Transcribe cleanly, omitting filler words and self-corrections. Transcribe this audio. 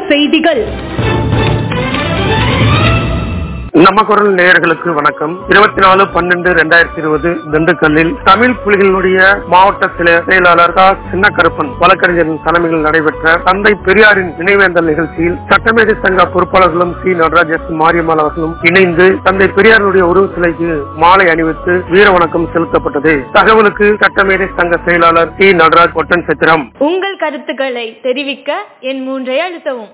செய்திகள். நம்ம குரல் நேயர்களுக்கு வணக்கம். 24/12/2020 திண்டுக்கல்லில் தமிழ் புலிகளுடைய மாவட்ட செயலாளர் சின்னக்கருப்பன் வழக்கறிஞரின் தலைமையில் நடைபெற்ற தந்தை பெரியாரின் நினைவேந்தல் நிகழ்ச்சியில் சட்டமேதை சங்க பொறுப்பாளர்களும் சி நடராஜ் மாரியம்மாள் அவர்களும் இணைந்து தந்தை பெரியாருடைய உருவ சிலைக்கு மாலை அணிவித்து வீர வணக்கம் செலுத்தப்பட்டது. தகவலுக்கு சட்டமேதை சங்க செயலாளர் சி நடராஜ் ஒட்டன் சத்திரம். உங்கள் கருத்துக்களை தெரிவிக்க என் 3 அழுத்தவும்.